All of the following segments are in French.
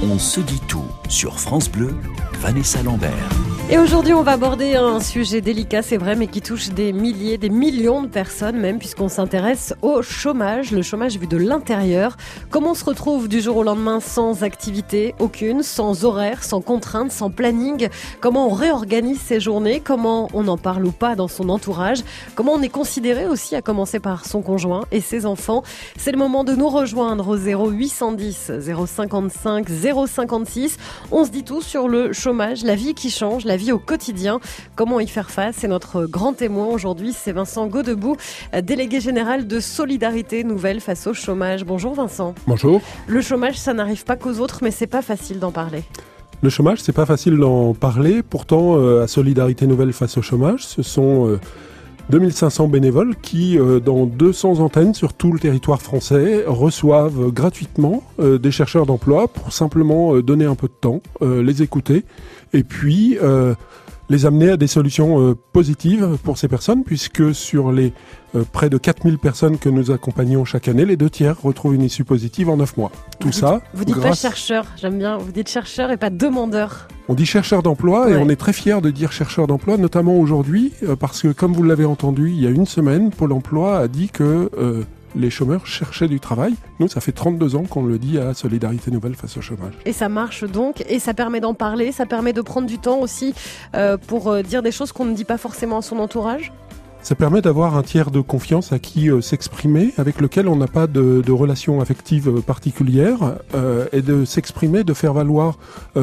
On se dit tout sur France Bleu, Vanessa Lambert. Et aujourd'hui, on va aborder un sujet délicat, c'est vrai, mais qui touche des milliers, des millions de personnes même, puisqu'on s'intéresse au chômage, le chômage vu de l'intérieur. Comment on se retrouve du jour au lendemain sans activité aucune, sans horaire, sans contrainte, sans planning? Comment on réorganise ses journées? Comment on en parle ou pas dans son entourage? Comment on est considéré aussi, à commencer par son conjoint et ses enfants? C'est le moment de nous rejoindre au 0810 055 056. On se dit tout sur le chômage, la vie qui change, la vie au quotidien. Comment y faire face? Et notre grand témoin aujourd'hui, c'est Vincent Godebout, délégué général de Solidarité Nouvelle face au chômage. Bonjour Vincent. Bonjour. Le chômage, ça n'arrive pas qu'aux autres, mais c'est pas facile d'en parler. Le chômage, c'est pas facile d'en parler. Pourtant, à Solidarité Nouvelle face au chômage, ce sont 2500 bénévoles qui, dans 200 antennes sur tout le territoire français, reçoivent gratuitement des chercheurs d'emploi pour simplement donner un peu de temps, les écouter et puis les amener à des solutions positives pour ces personnes, puisque sur les près de 4000 personnes que nous accompagnons chaque année, les 2/3 retrouvent une issue positive en 9 mois. Vous dites pas chercheur, j'aime bien, vous dites chercheur et pas demandeur. On dit chercheur d'emploi et on est très fiers de dire chercheur d'emploi, notamment aujourd'hui, parce que comme vous l'avez entendu, il y a une semaine, Pôle emploi a dit que les chômeurs cherchaient du travail. Nous, ça fait 32 ans qu'on le dit à Solidarité Nouvelle face au chômage. Et ça marche donc, et ça permet d'en parler, ça permet de prendre du temps aussi pour dire des choses qu'on ne dit pas forcément à son entourage. Ça permet d'avoir un tiers de confiance à qui s'exprimer, avec lequel on n'a pas de relation affective particulière, et de s'exprimer, de faire valoir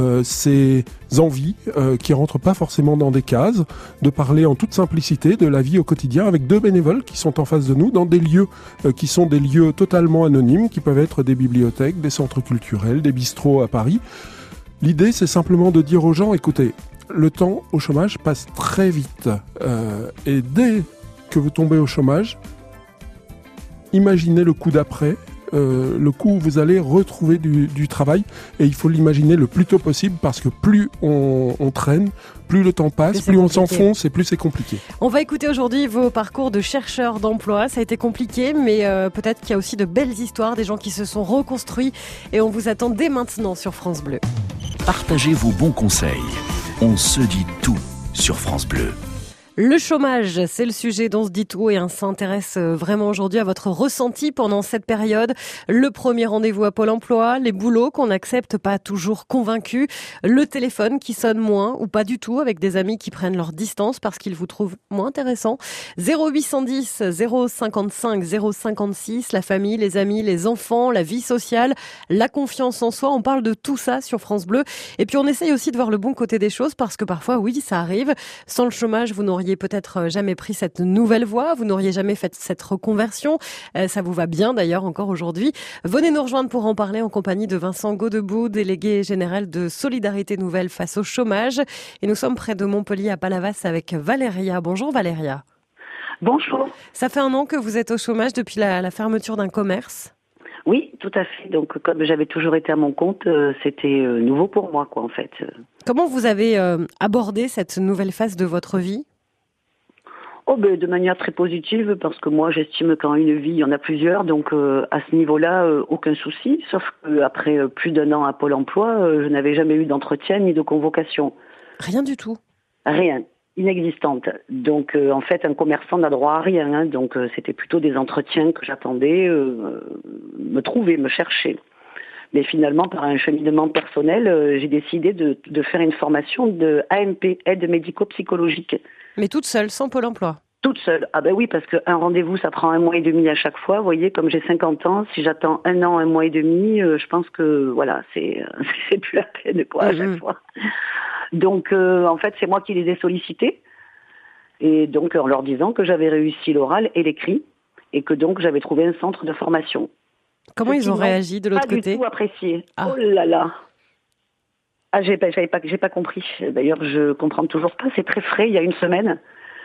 ses envies qui rentrent pas forcément dans des cases, de parler en toute simplicité de la vie au quotidien avec 2 bénévoles qui sont en face de nous dans des lieux qui sont des lieux totalement anonymes, qui peuvent être des bibliothèques, des centres culturels, des bistrots à Paris. L'idée, c'est simplement de dire aux gens, écoutez, le temps au chômage passe très vite. Et dès que vous tombez au chômage, imaginez le coup d'après, le coup où vous allez retrouver du travail. Et il faut l'imaginer le plus tôt possible, parce que plus on traîne, plus le temps passe, plus on s'enfonce et plus c'est compliqué. On va écouter aujourd'hui vos parcours de chercheurs d'emploi. Ça a été compliqué, mais peut-être qu'il y a aussi de belles histoires, des gens qui se sont reconstruits. Et on vous attend dès maintenant sur France Bleu. Partagez vos bons conseils. On se dit tout sur France Bleu. Le chômage, c'est le sujet dont on se dit tout et on s'intéresse vraiment aujourd'hui à votre ressenti pendant cette période. Le premier rendez-vous à Pôle emploi, les boulots qu'on n'accepte pas toujours convaincus, le téléphone qui sonne moins ou pas du tout avec des amis qui prennent leur distance parce qu'ils vous trouvent moins intéressant. 0810 055 056, la famille, les amis, les enfants, la vie sociale, la confiance en soi. On parle de tout ça sur France Bleu. Et puis on essaye aussi de voir le bon côté des choses parce que parfois, oui, ça arrive. Sans le chômage, vous n'auriez peut-être jamais pris cette nouvelle voie, vous n'auriez jamais fait cette reconversion. Ça vous va bien d'ailleurs encore aujourd'hui. Venez nous rejoindre pour en parler en compagnie de Vincent Godebout, délégué général de Solidarité Nouvelle face au chômage. Et nous sommes près de Montpellier à Palavas avec Valéria. Bonjour Valéria. Bonjour. Ça fait 1 an que vous êtes au chômage depuis la fermeture d'un commerce. Oui, tout à fait. Donc, comme j'avais toujours été à mon compte, c'était nouveau pour moi, quoi, en fait. Comment vous avez abordé cette nouvelle phase de votre vie ? De manière très positive, parce que moi, j'estime qu'en une vie, il y en a plusieurs. Donc, à ce niveau-là, aucun souci. Sauf qu'après plus d'1 an à Pôle emploi, je n'avais jamais eu d'entretien ni de convocation. Rien du tout ? Rien. Inexistante. Donc, en fait, un commerçant n'a droit à rien. Hein. Donc, c'était plutôt des entretiens que j'attendais me trouver, me chercher. Mais finalement, par un cheminement personnel, j'ai décidé de faire une formation de AMP, aide médico-psychologique. Mais toute seule, sans Pôle emploi? Toute seule. Ah ben oui, parce qu'un rendez-vous, ça prend 1 mois et demi à chaque fois. Vous voyez, comme j'ai 50 ans, si j'attends 1 an, 1 mois et demi, je pense que, voilà, c'est plus la peine, quoi, à chaque fois. Donc, en fait, c'est moi qui les ai sollicités. Et donc, en leur disant que j'avais réussi l'oral et l'écrit. Et que donc, j'avais trouvé un centre de formation. Comment ils ont réagi de l'autre côté? Pas du tout apprécié. Ah. Oh là là. Ah, j'ai pas compris. D'ailleurs, je comprends toujours pas. C'est très frais, il y a 1 semaine.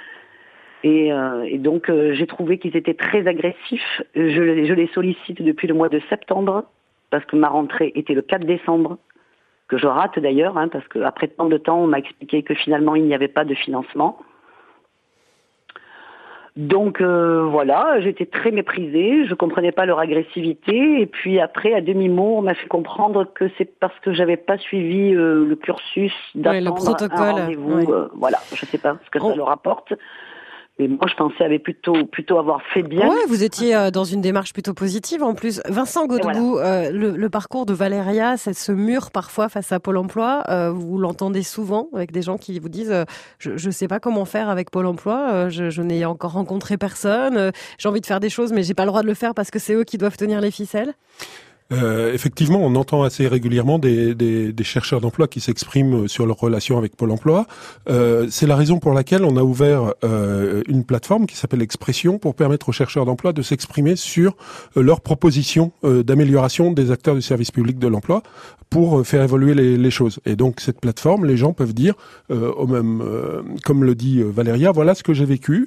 Et donc, j'ai trouvé qu'ils étaient très agressifs. Je les sollicite depuis le mois de septembre, parce que ma rentrée était le 4 décembre, que je rate d'ailleurs, hein, parce qu'après tant de temps, on m'a expliqué que finalement, il n'y avait pas de financement. Donc voilà, j'étais très méprisée, je comprenais pas leur agressivité, et puis après, à demi-mot, on m'a fait comprendre que c'est parce que j'avais pas suivi le cursus d'attendre le protocole, un rendez-vous. Voilà, je sais pas ce que ça leur apporte. Mais moi, je pensais plutôt avoir fait bien. Ouais, vous étiez dans une démarche plutôt positive en plus. Vincent Godbout, le parcours de Valéria, c'est ce mur parfois face à Pôle emploi. Vous l'entendez souvent avec des gens qui vous disent je sais pas comment faire avec Pôle emploi, je n'ai encore rencontré personne, j'ai envie de faire des choses mais j'ai pas le droit de le faire parce que c'est eux qui doivent tenir les ficelles. Effectivement, on entend assez régulièrement des chercheurs d'emploi qui s'expriment sur leur relation avec Pôle emploi. C'est la raison pour laquelle on a ouvert une plateforme qui s'appelle Expression pour permettre aux chercheurs d'emploi de s'exprimer sur leurs propositions d'amélioration des acteurs du service public de l'emploi pour faire évoluer les choses. Et donc cette plateforme, les gens peuvent dire, comme le dit Valéria, voilà ce que j'ai vécu.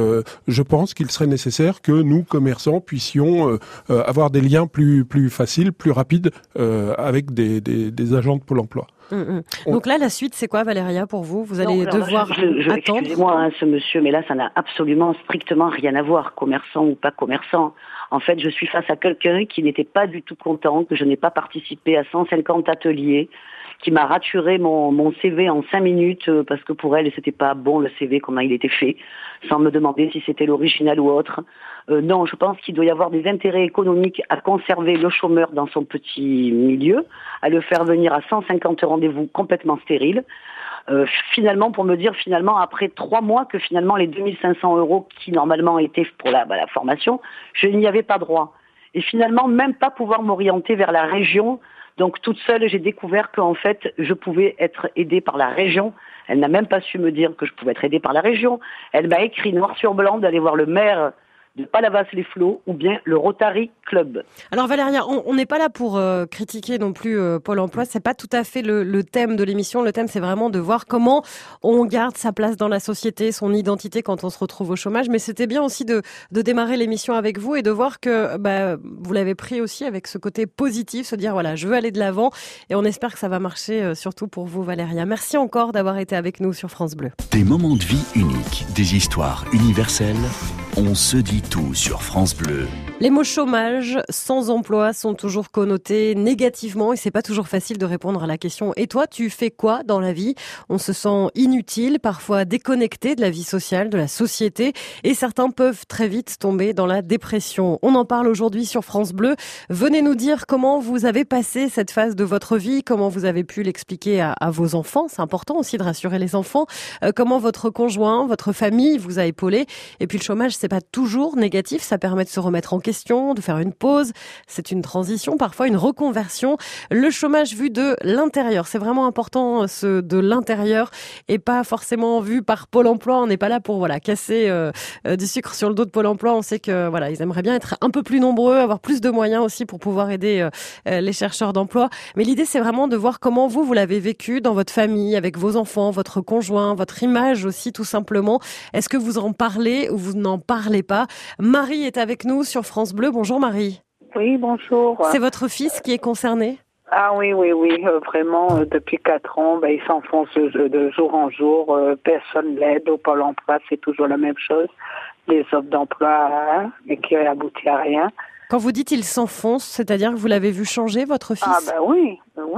Je pense qu'il serait nécessaire que nous, commerçants, puissions avoir des liens plus faciles, plus rapides avec des agents de Pôle emploi. Donc là, la suite, c'est quoi, Valéria, pour vous? Vous allez devoir attendre. Excusez-moi, ce monsieur, mais là, ça n'a absolument, strictement rien à voir, commerçant ou pas commerçant. En fait, je suis face à quelqu'un qui n'était pas du tout content, que je n'ai pas participé à 150 ateliers, qui m'a raturé mon CV en 5 minutes parce que pour elle, c'était pas bon le CV, comment il était fait, sans me demander si c'était l'original ou autre. Non, je pense qu'il doit y avoir des intérêts économiques à conserver le chômeur dans son petit milieu, à le faire venir à 150 rendez-vous complètement stériles. Finalement, pour me dire après 3 mois que finalement les 2500 € qui normalement étaient pour la formation, je n'y avais pas droit. Et finalement, même pas pouvoir m'orienter vers la région. Donc toute seule, j'ai découvert qu'en fait, je pouvais être aidée par la région. Elle n'a même pas su me dire que je pouvais être aidée par la région. Elle m'a écrit noir sur blanc d'aller voir le maire de Palavas-les-Flots ou bien le Rotary Club. Alors Valéria, on n'est pas là pour critiquer non plus Pôle emploi, c'est pas tout à fait le thème de l'émission. Le thème, c'est vraiment de voir comment on garde sa place dans la société, son identité quand on se retrouve au chômage. Mais c'était bien aussi de démarrer l'émission avec vous et de voir que vous l'avez pris aussi avec ce côté positif, se dire voilà, je veux aller de l'avant et on espère que ça va marcher surtout pour vous, Valéria. Merci encore d'avoir été avec nous sur France Bleu. Des moments de vie uniques, des histoires universelles. On se dit tout sur France Bleu. Les mots chômage, sans emploi sont toujours connotés négativement et c'est pas toujours facile de répondre à la question « Et toi, tu fais quoi dans la vie ?» On se sent inutile, parfois déconnecté de la vie sociale, de la société et certains peuvent très vite tomber dans la dépression. On en parle aujourd'hui sur France Bleu. Venez nous dire comment vous avez passé cette phase de votre vie, comment vous avez pu l'expliquer à vos enfants. C'est important aussi de rassurer les enfants. Comment votre conjoint, votre famille vous a épaulé. Et puis le chômage, c'est pas toujours négatif, ça permet de se remettre en question, de faire une pause. C'est une transition, parfois une reconversion. Le chômage vu de l'intérieur, c'est vraiment important, ce de l'intérieur et pas forcément vu par Pôle emploi. On n'est pas là pour casser du sucre sur le dos de Pôle emploi. On sait que ils aimeraient bien être un peu plus nombreux, avoir plus de moyens aussi pour pouvoir aider les chercheurs d'emploi. Mais l'idée, c'est vraiment de voir comment vous l'avez vécu dans votre famille, avec vos enfants, votre conjoint, votre image aussi, tout simplement. Est-ce que vous en parlez ou vous n'en parlez pas? Marie est avec nous sur France Bleu. Bonjour Marie. Oui, bonjour. C'est votre fils qui est concerné? Ah oui, vraiment, depuis 4 ans, il s'enfonce de jour en jour, personne l'aide au Pôle emploi, c'est toujours la même chose, les offres d'emploi, mais qui aboutit à rien. Quand vous dites il s'enfonce, c'est-à-dire que vous l'avez vu changer, votre fils? Ah oui,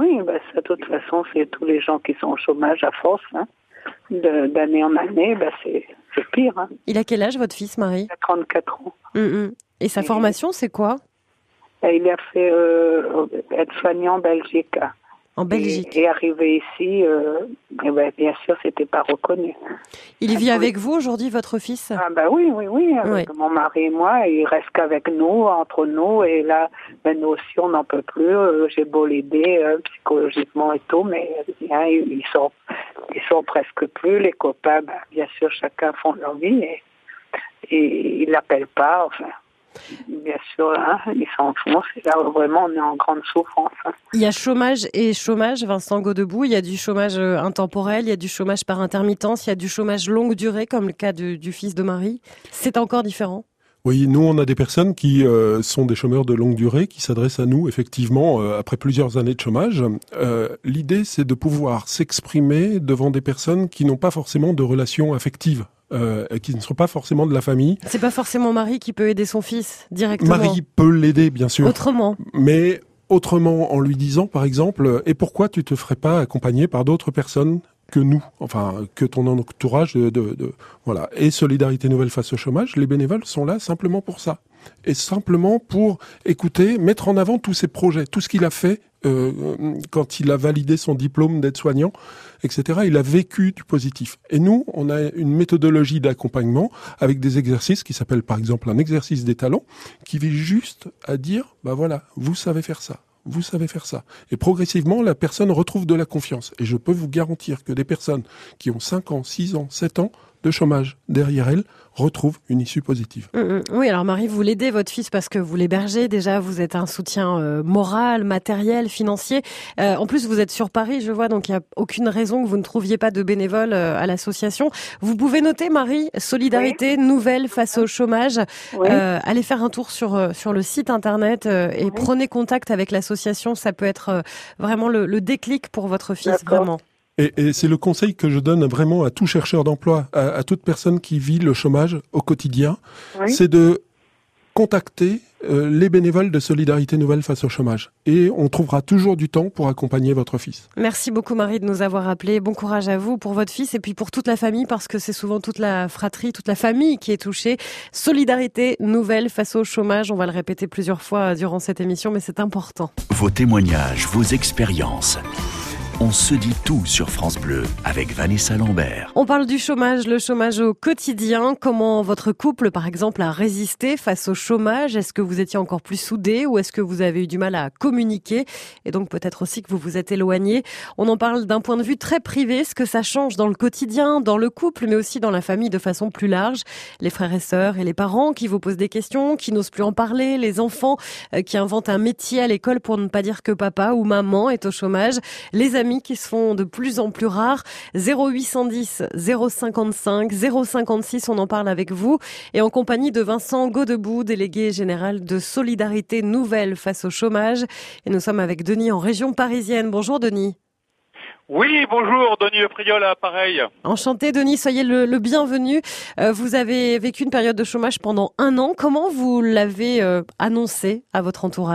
de toute façon, c'est tous les gens qui sont au chômage à force, d'année en année, c'est pire. Il a quel âge, votre fils, Marie? Il a 34 ans. Et sa formation, c'est quoi? Il a fait être soignant en Belgique. En Belgique. Et arrivé ici, bien sûr, c'était pas reconnu. Il vit avec vous aujourd'hui, votre fils? Ah oui, avec mon mari et moi, il reste qu'avec nous, entre nous, et là, nous aussi, on n'en peut plus. J'ai beau l'aider psychologiquement et tout, mais ils sont presque plus. Les copains, bien sûr, chacun font leur vie, et ils l'appellent pas, bien sûr, ils s'enfoncent, et là, vraiment, on est en grande souffrance. Il y a chômage et chômage, Vincent Godbout. Il y a du chômage intemporel, il y a du chômage par intermittence, il y a du chômage longue durée, comme le cas du fils de Marie. C'est encore différent? Oui, nous, on a des personnes qui sont des chômeurs de longue durée, qui s'adressent à nous, effectivement, après plusieurs années de chômage. L'idée, c'est de pouvoir s'exprimer devant des personnes qui n'ont pas forcément de relations affectives qui ne sont pas forcément de la famille. C'est pas forcément Marie qui peut aider son fils directement. Marie peut l'aider, bien sûr. Autrement. Mais autrement, en lui disant, par exemple, et pourquoi tu te ferais pas accompagner par d'autres personnes que nous, enfin, que ton entourage voilà. Et Solidarité Nouvelle face au chômage, les bénévoles sont là simplement pour ça. Et simplement pour écouter, mettre en avant tous ses projets, tout ce qu'il a fait quand il a validé son diplôme d'aide-soignant, etc. Il a vécu du positif. Et nous, on a une méthodologie d'accompagnement avec des exercices qui s'appellent par exemple un exercice des talents, qui vise juste à dire, bah voilà, vous savez faire ça. Vous savez faire ça. Et progressivement, la personne retrouve de la confiance. Et je peux vous garantir que des personnes qui ont 5 ans, 6 ans, 7 ans de chômage derrière elles retrouvent une issue positive. Oui, alors Marie, vous l'aidez, votre fils, parce que vous l'hébergez. Déjà, vous êtes un soutien moral, matériel, financier. En plus, vous êtes sur Paris, je vois, donc il n'y a aucune raison que vous ne trouviez pas de bénévoles à l'association. Vous pouvez noter, Marie, Solidarité Nouvelle face au chômage. Oui. Allez faire un tour sur le site internet et prenez contact avec l'association. Ça peut être vraiment le déclic pour votre fils, vraiment. Et c'est le conseil que je donne vraiment à tout chercheur d'emploi, à toute personne qui vit le chômage au quotidien, c'est de contacter les bénévoles de Solidarité Nouvelle face au chômage. Et on trouvera toujours du temps pour accompagner votre fils. Merci beaucoup Marie de nous avoir appelés. Bon courage à vous pour votre fils et puis pour toute la famille, parce que c'est souvent toute la fratrie, toute la famille qui est touchée. Solidarité Nouvelle face au chômage, on va le répéter plusieurs fois durant cette émission, mais c'est important. Vos témoignages, vos expériences. On se dit tout sur France Bleu avec Vanessa Lambert. On parle du chômage, le chômage au quotidien. Comment votre couple, par exemple, a résisté face au chômage? Est-ce que vous étiez encore plus soudés ou est-ce que vous avez eu du mal à communiquer? Et donc peut-être aussi que vous vous êtes éloignés. On en parle d'un point de vue très privé, ce que ça change dans le quotidien, dans le couple, mais aussi dans la famille de façon plus large. Les frères et sœurs et les parents qui vous posent des questions, qui n'osent plus en parler, les enfants qui inventent un métier à l'école pour ne pas dire que papa ou maman est au chômage, les amis qui se font de plus en plus rares. 0810 055 056, on en parle avec vous et en compagnie de Vincent Gaudebout, délégué général de Solidarité Nouvelle face au chômage. Et nous sommes avec Denis en région parisienne. Bonjour Denis. Oui, bonjour, Denis Le Priol à l'appareil. Enchanté Denis, soyez le bienvenu. Vous avez vécu une période de chômage pendant 1 an. Comment vous l'avez annoncé à votre entourage ?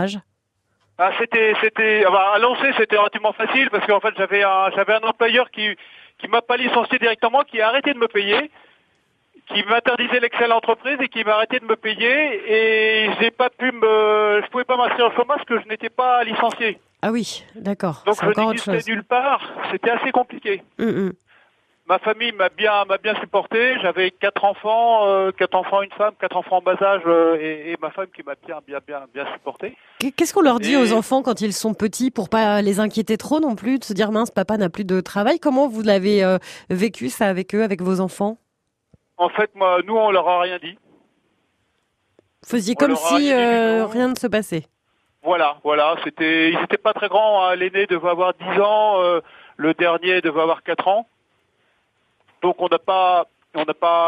Annoncer, c'était relativement facile parce qu'en fait, j'avais un employeur qui m'a pas licencié directement, qui a arrêté de me payer, qui m'interdisait l'accès à l'entreprise et qui m'a arrêté de me payer et je pouvais pas m'inscrire au chômage parce que je n'étais pas licencié. Ah oui, d'accord. Donc je n'existais nulle part, c'était assez compliqué. Ma famille m'a bien supporté. J'avais 4 enfants, une femme, 4 enfants en bas âge et ma femme qui m'a bien supporté. Qu'est-ce qu'on leur dit aux enfants quand ils sont petits pour pas les inquiéter trop non plus, de se dire mince, papa n'a plus de travail? Comment vous l'avez vécu ça avec eux, avec vos enfants? En fait, nous on leur a rien dit. Vous faisiez comme si rien ne se passait. Voilà. Ils étaient pas très grands. Hein. L'aîné devait avoir 10 ans, le dernier devait avoir 4 ans. Donc on n'a pas dit,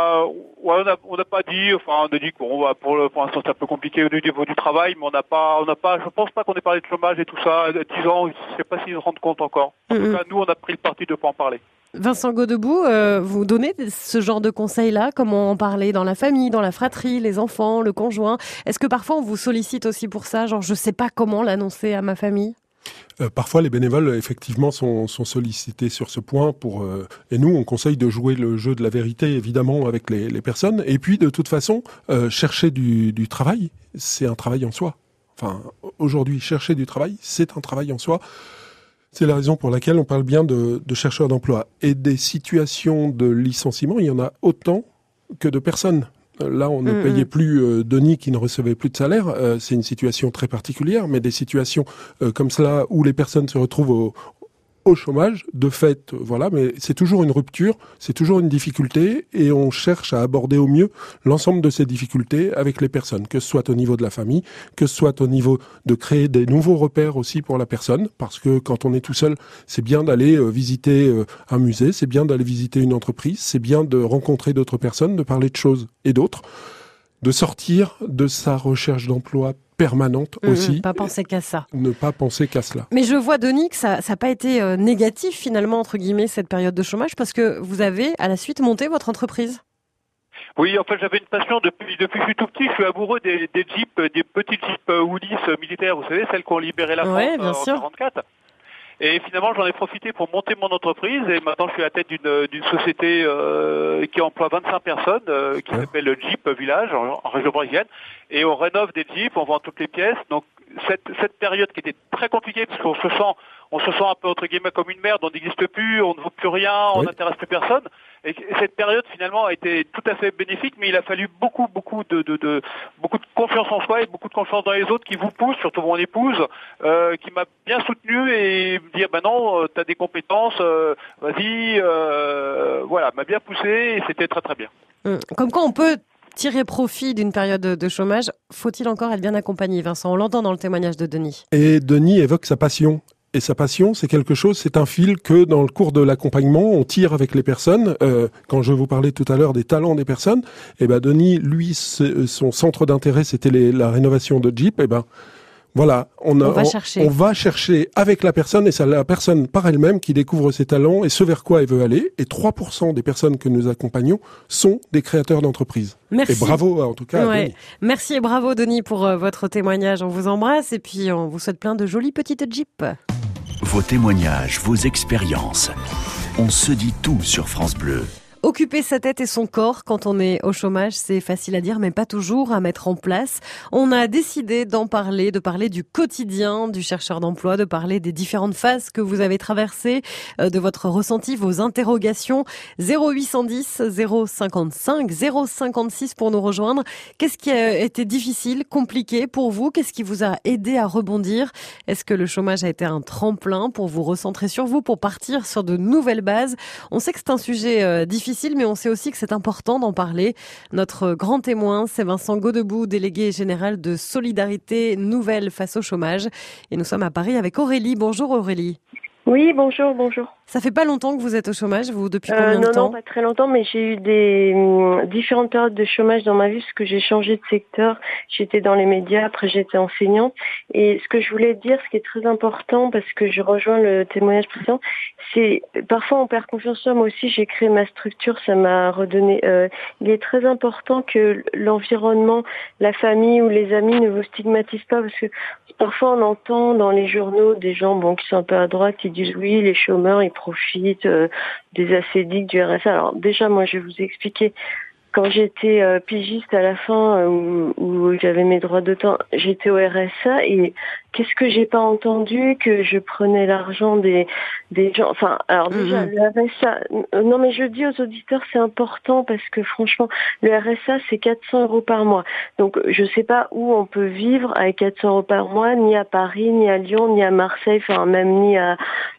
enfin on a dit que pour l'instant c'est un peu compliqué au niveau du travail, mais on n'a pas, je pense pas qu'on ait parlé de chômage et tout ça. 10 ans, je sais pas s'ils se rendent compte encore. En tout cas, nous on a pris le parti de pas en parler. Vincent Gaudebout, vous donnez ce genre de conseils-là, comment en parler dans la famille, dans la fratrie, les enfants, le conjoint. Est-ce que parfois on vous sollicite aussi pour ça, genre je sais pas comment l'annoncer à ma famille? Parfois, les bénévoles, effectivement, sont sollicités sur ce point et nous, on conseille de jouer le jeu de la vérité, évidemment, avec les personnes. Et puis, de toute façon, chercher du travail, c'est un travail en soi. Enfin, aujourd'hui, chercher du travail, c'est un travail en soi. C'est la raison pour laquelle on parle bien de chercheurs d'emploi. Et des situations de licenciement, il y en a autant que de personnes. Là, on ne payait plus Denis qui ne recevait plus de salaire. C'est une situation très particulière, mais des situations comme cela où les personnes se retrouvent au chômage, de fait, voilà, mais c'est toujours une rupture, c'est toujours une difficulté et on cherche à aborder au mieux l'ensemble de ces difficultés avec les personnes, que ce soit au niveau de la famille, que ce soit au niveau de créer des nouveaux repères aussi pour la personne, parce que quand on est tout seul, c'est bien d'aller visiter un musée, c'est bien d'aller visiter une entreprise, c'est bien de rencontrer d'autres personnes, de parler de choses et d'autres, de sortir de sa recherche d'emploi permanente aussi. Ne pas penser qu'à ça. Ne pas penser qu'à cela. Mais je vois, Denis, que ça n'a pas été négatif finalement, entre guillemets, cette période de chômage, parce que vous avez à la suite monté votre entreprise. Oui, en fait, j'avais une passion depuis que je suis tout petit. Je suis amoureux des Jeeps, des petits Jeeps Willys militaires, vous savez, celles qui ont libéré la France en 1944. Et finalement, j'en ai profité pour monter mon entreprise et maintenant je suis à la tête d'une société qui emploie 25 personnes qui s'appelle Jeep Village en région parisienne. Et on rénove des Jeeps, on vend toutes les pièces. Donc cette période qui était très compliquée parce qu'on se sent un peu entre guillemets comme une merde, on n'existe plus, on ne vaut plus rien, on n'intéresse plus personne. Et cette période finalement a été tout à fait bénéfique, mais il a fallu beaucoup de confiance en soi et beaucoup de confiance dans les autres qui vous poussent, surtout mon épouse, qui m'a bien soutenu et me dire non, t'as des compétences, vas-y, voilà, m'a bien poussé et c'était très très bien. Comme quoi on peut tirer profit d'une période de chômage, faut-il encore être bien accompagné, Vincent? On l'entend dans le témoignage de Denis. Et Denis évoque sa passion. Et sa passion, c'est quelque chose, c'est un fil que dans le cours de l'accompagnement, on tire avec les personnes. Quand je vous parlais tout à l'heure des talents des personnes, Denis, lui, son centre d'intérêt, c'était la rénovation de Jeep. Voilà, on va chercher avec la personne et c'est la personne par elle-même qui découvre ses talents et ce vers quoi elle veut aller. Et 3% des personnes que nous accompagnons sont des créateurs d'entreprises. Merci. Et bravo en tout cas. À Denis. Merci et bravo Denis pour votre témoignage. On vous embrasse et puis on vous souhaite plein de jolies petites Jeeps. Vos témoignages, vos expériences. On se dit tout sur France Bleu. Occuper sa tête et son corps quand on est au chômage, c'est facile à dire, mais pas toujours à mettre en place. On a décidé d'en parler, de parler du quotidien du chercheur d'emploi, de parler des différentes phases que vous avez traversées, de votre ressenti, vos interrogations. 0810 055 056 pour nous rejoindre. Qu'est-ce qui a été difficile, compliqué pour vous? Qu'est-ce qui vous a aidé à rebondir? Est-ce que le chômage a été un tremplin pour vous recentrer sur vous, pour partir sur de nouvelles bases? On sait que c'est un sujet difficile, mais on sait aussi que c'est important d'en parler. Notre grand témoin, c'est Vincent Godebout, délégué général de Solidarité Nouvelle face au chômage. Et nous sommes à Paris avec Aurélie. Bonjour Aurélie. Oui, bonjour. Ça fait pas longtemps que vous êtes au chômage, vous, depuis combien de temps? Non, pas très longtemps, mais j'ai eu des différentes périodes de chômage dans ma vie parce que j'ai changé de secteur. J'étais dans les médias, après j'étais enseignante. Et ce que je voulais dire, ce qui est très important, parce que je rejoins le témoignage précédent, c'est parfois on perd confiance en soi. Moi aussi, j'ai créé ma structure, ça m'a redonné. Il est très important que l'environnement, la famille ou les amis ne vous stigmatisent pas, parce que parfois on entend dans les journaux des gens qui sont un peu à droite qui disent oui, les chômeurs ils profitent des ACDIC, du RSA. Alors déjà, moi je vais vous expliquer. Quand j'étais pigiste à la fin, où j'avais mes droits d'auteur, j'étais au RSA et qu'est-ce que j'ai pas entendu, que je prenais l'argent des gens. Enfin, alors déjà, le RSA, non mais je dis aux auditeurs, c'est important parce que franchement, le RSA, c'est 400 € par mois. Donc, je sais pas où on peut vivre avec 400 € par mois, ni à Paris, ni à Lyon, ni à Marseille, enfin, même ni à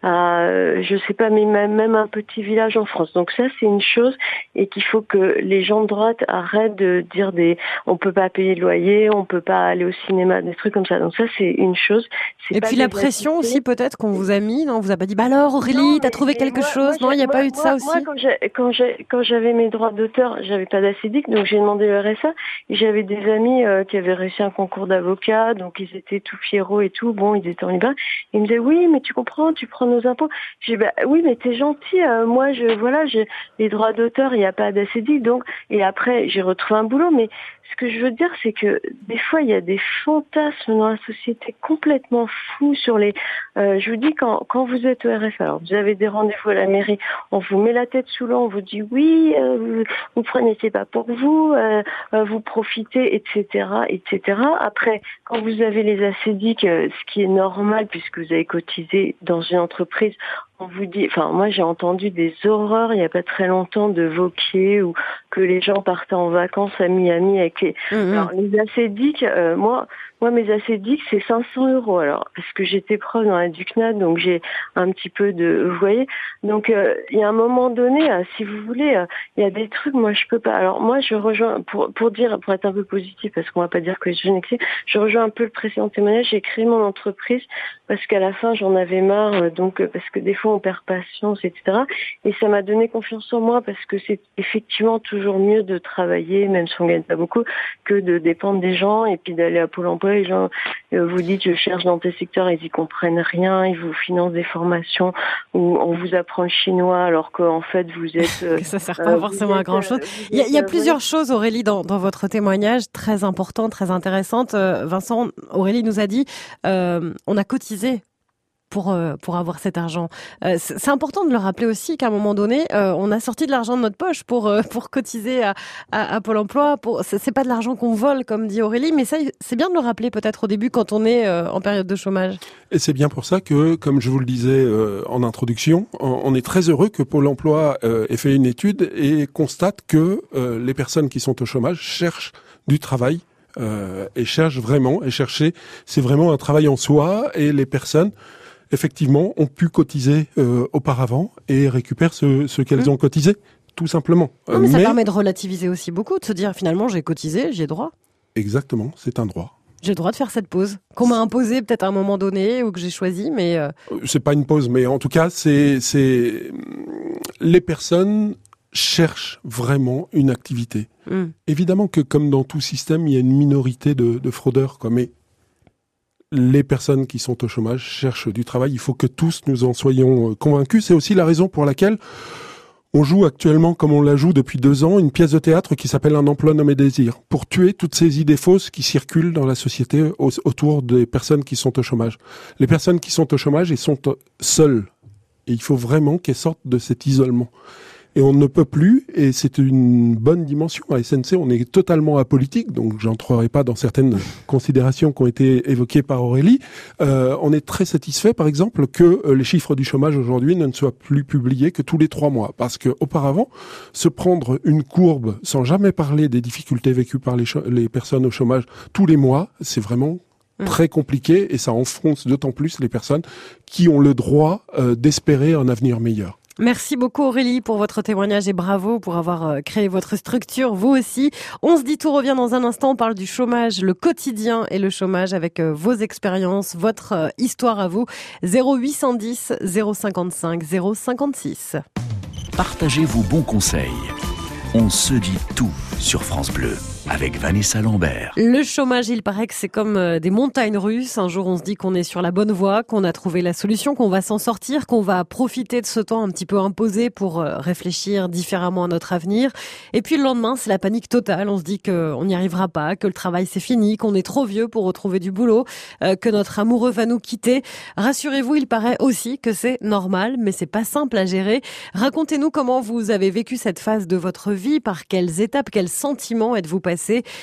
je sais pas, mais même un petit village en France. Donc ça, c'est une chose et qu'il faut que les gens de droite arrêtent de dire on peut pas payer le loyer, on peut pas aller au cinéma, des trucs comme ça. Donc ça, c'est une chose. Et puis la pression aussi, peut-être, qu'on vous a mis, non? On vous a pas dit, alors Aurélie, t'as trouvé quelque chose? Non, il n'y a pas eu de ça aussi? Moi, quand j'avais mes droits d'auteur, j'avais pas d'ACDIC, donc j'ai demandé le RSA. Et j'avais des amis qui avaient réussi un concours d'avocat, donc ils étaient tout fieros et tout. Bon, ils étaient en libre. Ils me disaient, oui, mais tu comprends, tu prends nos impôts. J'ai dit, oui, mais t'es gentil. Moi, j'ai les droits d'auteur, il n'y a pas d'ACDIC, donc. Et après, j'ai retrouvé un boulot, mais ce que je veux dire, c'est que des fois, il y a des fantasmes dans la société complètement fous sur les... je vous dis, quand vous êtes au RSA, alors vous avez des rendez-vous à la mairie, on vous met la tête sous l'eau, on vous dit oui, vous prenez, c'est pas pour vous, vous profitez, etc., etc. Après, quand vous avez les ACDIC, ce qui est normal puisque vous avez cotisé dans une entreprise, on vous dit, enfin moi j'ai entendu des horreurs il y a pas très longtemps de Vauquier ou que les gens partaient en vacances à Miami avec les, alors, les ACDIC, moi mes ACDIC c'est 500 €. Alors parce que j'étais prof dans la Ducnad, donc j'ai un petit peu de, vous voyez, donc il y a un moment donné, si vous voulez, il y a des trucs, moi je peux pas. Alors moi je rejoins pour être un peu positif, parce qu'on va pas dire que je rejoins un peu le précédent témoignage. J'ai créé mon entreprise parce qu'à la fin j'en avais marre, donc parce que des fois fond, on perd patience, etc. Et ça m'a donné confiance en moi parce que c'est effectivement toujours mieux de travailler, même si on gagne pas beaucoup, que de dépendre des gens et puis d'aller à Pôle emploi. Les gens vous dites je cherche dans tel secteur, ils y comprennent rien, ils vous financent des formations où on vous apprend le chinois alors qu'en fait vous êtes... que ça sert pas forcément à grand chose. Il y a plusieurs choses, Aurélie, dans votre témoignage, très importantes, très intéressantes. Vincent, Aurélie nous a dit, on a cotisé pour avoir cet argent. C'est important de le rappeler aussi qu'à un moment donné, on a sorti de l'argent de notre poche pour cotiser à Pôle emploi. C'est pas de l'argent qu'on vole, comme dit Aurélie, mais ça, c'est bien de le rappeler peut-être au début quand on est en période de chômage. Et c'est bien pour ça que, comme je vous le disais en introduction, on est très heureux que Pôle emploi ait fait une étude et constate que les personnes qui sont au chômage cherchent du travail et cherchent vraiment, et chercher, c'est vraiment un travail en soi, et les personnes effectivement, ont pu cotiser auparavant et récupèrent ce qu'elles ont cotisé, tout simplement. Non, mais ça permet de relativiser aussi beaucoup, de se dire finalement j'ai cotisé, j'y ai droit. Exactement, c'est un droit. J'ai le droit de faire cette pause qu'on m'a imposée peut-être à un moment donné ou que j'ai choisi, mais... C'est pas une pause, mais en tout cas, c'est les personnes cherchent vraiment une activité. Évidemment que comme dans tout système, il y a une minorité de fraudeurs, quoi, mais les personnes qui sont au chômage cherchent du travail. Il faut que tous nous en soyons convaincus. C'est aussi la raison pour laquelle on joue actuellement, comme on la joue depuis 2 ans, une pièce de théâtre qui s'appelle Un emploi nommé désir, pour tuer toutes ces idées fausses qui circulent dans la société autour des personnes qui sont au chômage. Les personnes qui sont au chômage, elles sont seules. Et il faut vraiment qu'elles sortent de cet isolement. Et on ne peut plus, et c'est une bonne dimension. À SNC, on est totalement apolitique, donc j'entrerai pas dans certaines considérations qui ont été évoquées par Aurélie. On est très satisfait, par exemple, que les chiffres du chômage aujourd'hui ne soient plus publiés que tous les 3 mois. Parce que auparavant, se prendre une courbe sans jamais parler des difficultés vécues par les personnes au chômage tous les mois, c'est vraiment très compliqué, et ça enfonce d'autant plus les personnes qui ont le droit d'espérer un avenir meilleur. Merci beaucoup Aurélie pour votre témoignage et bravo pour avoir créé votre structure, vous aussi. On se dit tout revient dans un instant, on parle du chômage, le quotidien et le chômage avec vos expériences, votre histoire à vous. 0810 055 056. Partagez vos bons conseils. On se dit tout sur France Bleu avec Vanessa Lambert. Le chômage, il paraît que c'est comme des montagnes russes. Un jour, on se dit qu'on est sur la bonne voie, qu'on a trouvé la solution, qu'on va s'en sortir, qu'on va profiter de ce temps un petit peu imposé pour réfléchir différemment à notre avenir. Et puis le lendemain, c'est la panique totale. On se dit qu'on n'y arrivera pas, que le travail c'est fini, qu'on est trop vieux pour retrouver du boulot, que notre amoureux va nous quitter. Rassurez-vous, il paraît aussi que c'est normal, mais c'est pas simple à gérer. Racontez-nous comment vous avez vécu cette phase de votre vie, par quelles étapes, quels sentiments êtes-vous passé.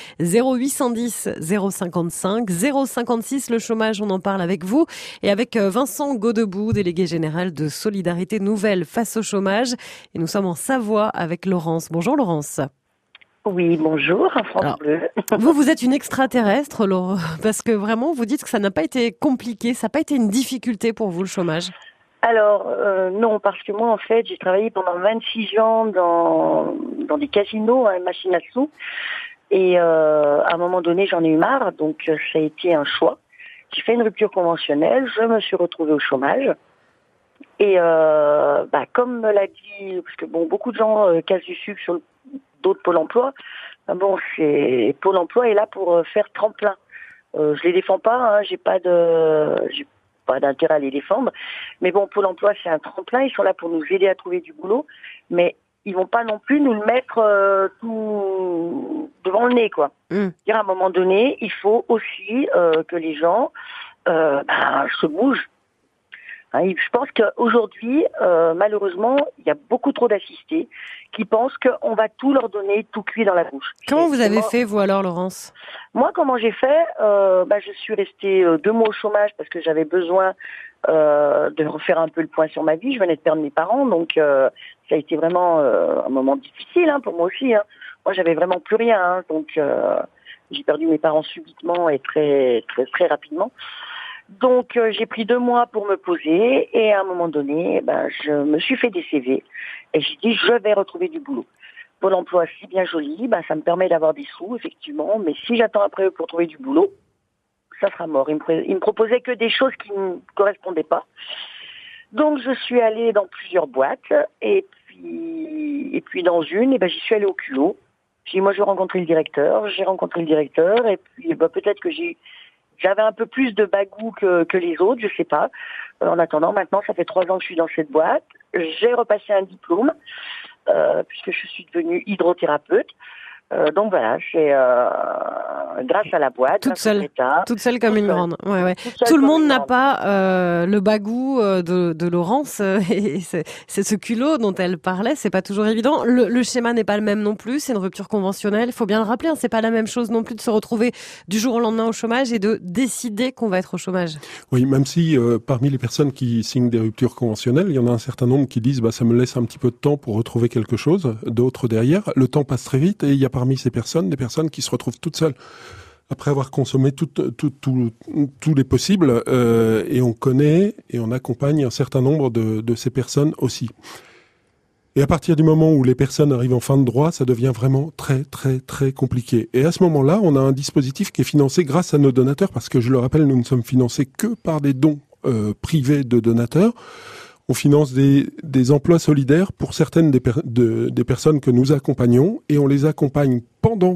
0810 055 056, le chômage, on en parle avec vous et avec Vincent Godebout, délégué général de Solidarité Nouvelle face au chômage. Et nous sommes en Savoie avec Laurence. Bonjour Laurence. Oui, bonjour, France Bleu. Vous êtes une extraterrestre, Laurence, parce que vraiment, vous dites que ça n'a pas été compliqué, ça n'a pas été une difficulté pour vous, le chômage. Alors, non, parce que moi, en fait, j'ai travaillé pendant 26 ans dans des casinos, machines à sous. Et à un moment donné, j'en ai eu marre, donc ça a été un choix. J'ai fait une rupture conventionnelle, je me suis retrouvée au chômage. Et comme me l'a dit, parce que beaucoup de gens cassent du sucre sur le dos de Pôle emploi, Pôle emploi est là pour faire tremplin. Je les défends pas, j'ai pas d'intérêt à les défendre. Mais Pôle emploi, c'est un tremplin, ils sont là pour nous aider à trouver du boulot. Mais ils vont pas non plus nous le mettre tout devant le nez, quoi. À un moment donné, il faut aussi que les gens se bougent. Je pense qu'aujourd'hui, malheureusement, il y a beaucoup trop d'assistés qui pensent qu'on va tout leur donner, tout cuit dans la bouche. Comment vous avez fait, vous alors, Laurence ? Moi, comment j'ai fait je suis restée 2 mois au chômage parce que j'avais besoin de refaire un peu le point sur ma vie. Je venais de perdre mes parents, donc ça a été vraiment un moment difficile pour moi aussi. Moi, j'avais vraiment plus rien, donc j'ai perdu mes parents subitement et très très très rapidement. Donc j'ai pris 2 mois pour me poser et à un moment donné, je me suis fait des CV et j'ai dit je vais retrouver du boulot. Pôle emploi, c'est bien joli, ça me permet d'avoir des sous effectivement, mais si j'attends après eux pour trouver du boulot, ça sera mort. Ils me proposaient que des choses qui ne me correspondaient pas. Donc je suis allée dans plusieurs boîtes et puis dans une, j'y suis allée au culot. J'ai dit, moi je vais rencontrer le directeur, et puis peut-être que j'avais un peu plus de bagou que les autres, je sais pas. En attendant, maintenant ça fait 3 ans que je suis dans cette boîte. J'ai repassé un diplôme puisque je suis devenue hydrothérapeute. Donc voilà, c'est grâce à la boîte, toute seule comme une grande. Ouais. Tout le monde n'a pas le bagou de Laurence et c'est ce culot dont elle parlait. C'est pas toujours évident. Le schéma n'est pas le même non plus. C'est une rupture conventionnelle. Il faut bien le rappeler. C'est pas la même chose non plus de se retrouver du jour au lendemain au chômage et de décider qu'on va être au chômage. Oui, même si parmi les personnes qui signent des ruptures conventionnelles, il y en a un certain nombre qui disent ça me laisse un petit peu de temps pour retrouver quelque chose. D'autres derrière, le temps passe très vite et il y a parmi ces personnes, des personnes qui se retrouvent toutes seules après avoir consommé tous les possibles et on connaît et on accompagne un certain nombre de ces personnes aussi. Et à partir du moment où les personnes arrivent en fin de droit, ça devient vraiment très très très compliqué. Et à ce moment-là, on a un dispositif qui est financé grâce à nos donateurs, parce que je le rappelle, nous ne sommes financés que par des dons privés de donateurs. On finance des emplois solidaires pour certaines des personnes que nous accompagnons et on les accompagne pendant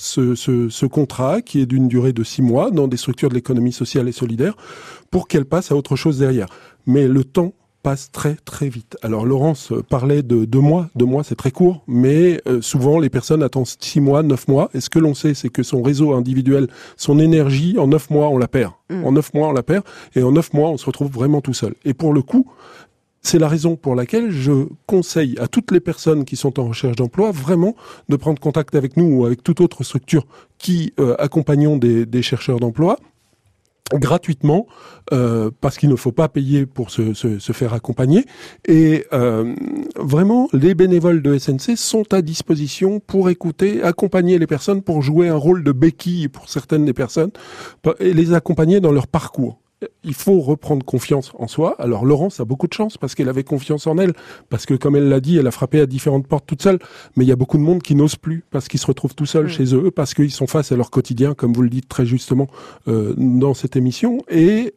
ce contrat qui est d'une durée de 6 mois dans des structures de l'économie sociale et solidaire pour qu'elles passent à autre chose derrière. Mais le temps passe très très vite. Alors Laurence parlait de 2 mois. 2 mois c'est très court, mais souvent les personnes attendent 6 mois, 9 mois. Et ce que l'on sait, c'est que son réseau individuel, son énergie, en 9 mois on la perd. En 9 mois on la perd et en 9 mois on se retrouve vraiment tout seul. Et pour le coup, c'est la raison pour laquelle je conseille à toutes les personnes qui sont en recherche d'emploi vraiment de prendre contact avec nous ou avec toute autre structure qui accompagnons des chercheurs d'emploi gratuitement parce qu'il ne faut pas payer pour se faire accompagner et vraiment les bénévoles de SNC sont à disposition pour écouter, accompagner les personnes, pour jouer un rôle de béquille pour certaines des personnes et les accompagner dans leur parcours. Il faut reprendre confiance en soi. Alors Laurence a beaucoup de chance parce qu'elle avait confiance en elle, parce que comme elle l'a dit, elle a frappé à différentes portes toute seule. Mais il y a beaucoup de monde qui n'ose plus parce qu'ils se retrouvent tout seuls chez eux, parce qu'ils sont face à leur quotidien, comme vous le dites très justement dans cette émission. Et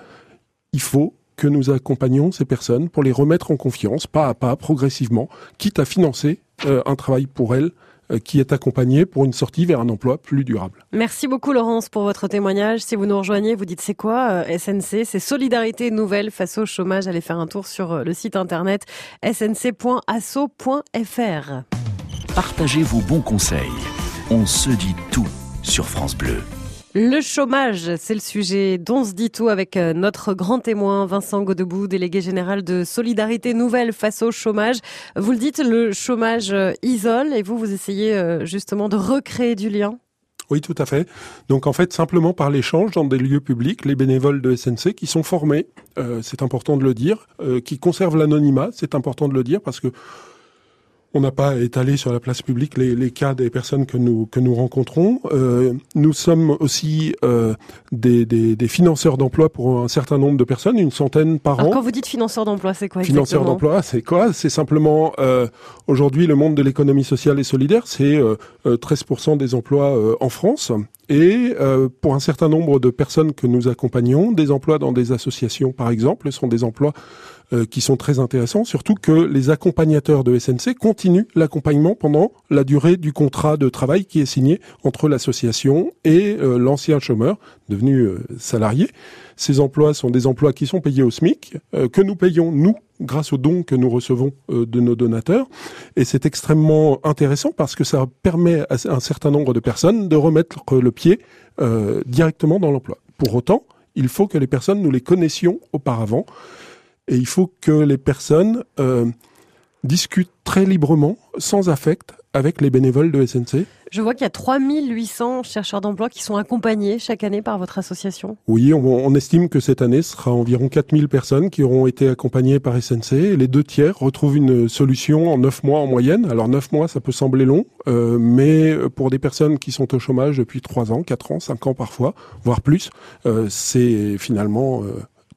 il faut que nous accompagnions ces personnes pour les remettre en confiance, pas à pas, progressivement, quitte à financer un travail pour elles qui est accompagné pour une sortie vers un emploi plus durable. Merci beaucoup Laurence pour votre témoignage. Si vous nous rejoignez, vous dites c'est quoi SNC? C'est Solidarité Nouvelle face au chômage. Allez faire un tour sur le site internet snc.asso.fr. Partagez vos bons conseils. On se dit tout sur France Bleu. Le chômage, c'est le sujet dont se dit tout avec notre grand témoin Vincent Godebout, délégué général de Solidarité Nouvelle face au chômage. Vous le dites, le chômage isole et vous essayez justement de recréer du lien. Oui, tout à fait. Donc en fait, simplement par l'échange dans des lieux publics, les bénévoles de SNC qui sont formés, c'est important de le dire, qui conservent l'anonymat, c'est important de le dire parce que on n'a pas étalé sur la place publique les cas des personnes que nous rencontrons. Nous sommes aussi des financeurs d'emploi pour un certain nombre de personnes, une centaine par an. Quand vous dites financeurs d'emploi, c'est quoi exactement ? Financeurs d'emploi, c'est quoi ? C'est simplement aujourd'hui le monde de l'économie sociale et solidaire, c'est 13% des emplois en France. Et pour un certain nombre de personnes que nous accompagnons, des emplois dans des associations par exemple, sont des emplois qui sont très intéressants, surtout que les accompagnateurs de SNC continuent l'accompagnement pendant la durée du contrat de travail qui est signé entre l'association et l'ancien chômeur devenu salarié. Ces emplois sont des emplois qui sont payés au SMIC, que nous payons, nous, grâce aux dons que nous recevons de nos donateurs. Et c'est extrêmement intéressant parce que ça permet à un certain nombre de personnes de remettre le pied directement dans l'emploi. Pour autant, il faut que les personnes, nous les connaissions auparavant. Et il faut que les personnes discutent très librement, sans affect, avec les bénévoles de SNC. Je vois qu'il y a 3800 chercheurs d'emploi qui sont accompagnés chaque année par votre association. Oui, on estime que cette année, ce sera environ 4000 personnes qui auront été accompagnées par SNC. Et les 2/3 retrouvent une solution en 9 mois en moyenne. Alors 9 mois, ça peut sembler long, mais pour des personnes qui sont au chômage depuis 3 ans, 4 ans, 5 ans parfois, voire plus, c'est finalement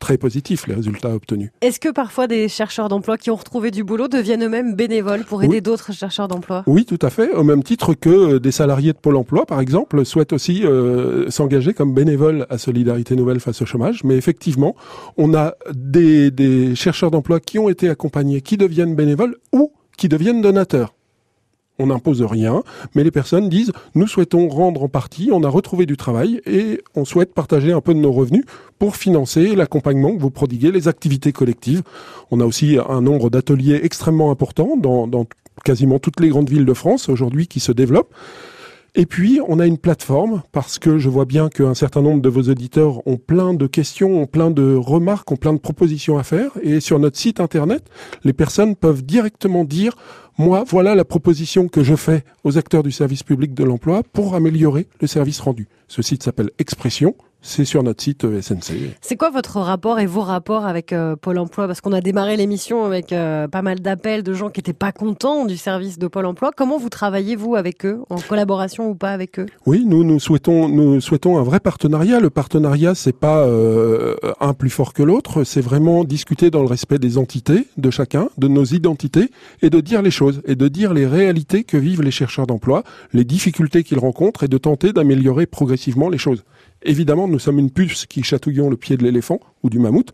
très positifs, les résultats obtenus. Est-ce que parfois des chercheurs d'emploi qui ont retrouvé du boulot deviennent eux-mêmes bénévoles pour aider d'autres chercheurs d'emploi? Oui, tout à fait. Au même titre que des salariés de Pôle emploi, par exemple, souhaitent aussi s'engager comme bénévoles à Solidarité Nouvelle face au chômage. Mais effectivement, on a des chercheurs d'emploi qui ont été accompagnés, qui deviennent bénévoles ou qui deviennent donateurs. On n'impose rien, mais les personnes disent « Nous souhaitons rendre en partie, on a retrouvé du travail et on souhaite partager un peu de nos revenus pour financer l'accompagnement que vous prodiguez, les activités collectives. » On a aussi un nombre d'ateliers extrêmement important dans quasiment toutes les grandes villes de France aujourd'hui qui se développent. Et puis, on a une plateforme, parce que je vois bien qu'un certain nombre de vos auditeurs ont plein de questions, ont plein de remarques, ont plein de propositions à faire. Et sur notre site internet, les personnes peuvent directement dire « Moi, voilà la proposition que je fais aux acteurs du service public de l'emploi pour améliorer le service rendu. » Ce site s'appelle Expression. C'est sur notre site SNC. C'est quoi votre rapport et vos rapports avec Pôle emploi? Parce qu'on a démarré l'émission avec pas mal d'appels de gens qui n'étaient pas contents du service de Pôle emploi. Comment vous travaillez, vous, avec eux, en collaboration ou pas avec eux? Oui, nous souhaitons un vrai partenariat. Le partenariat, c'est pas un plus fort que l'autre. C'est vraiment discuter dans le respect des entités de chacun, de nos identités, et de dire les choses, et de dire les réalités que vivent les chercheurs d'emploi, les difficultés qu'ils rencontrent, et de tenter d'améliorer progressivement les choses. Évidemment, nous sommes une puce qui chatouillons le pied de l'éléphant ou du mammouth,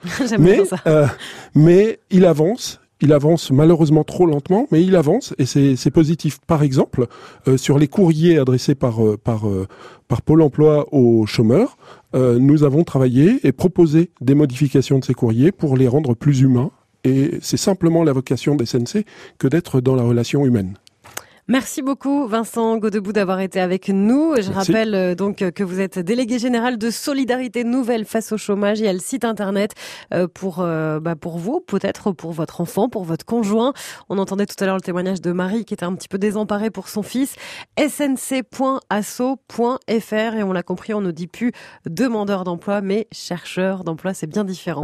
mais il avance malheureusement trop lentement, mais il avance et c'est positif. Par exemple, sur les courriers adressés par Pôle emploi aux chômeurs, nous avons travaillé et proposé des modifications de ces courriers pour les rendre plus humains. Et c'est simplement la vocation des SNC que d'être dans la relation humaine. Merci beaucoup Vincent Godebout d'avoir été avec nous. Je rappelle donc que vous êtes délégué général de Solidarité Nouvelle face au chômage. Il y a le site internet pour vous, peut-être pour votre enfant, pour votre conjoint. On entendait tout à l'heure le témoignage de Marie qui était un petit peu désemparée pour son fils. snc.asso.fr et on l'a compris, on ne dit plus demandeur d'emploi mais chercheur d'emploi, c'est bien différent.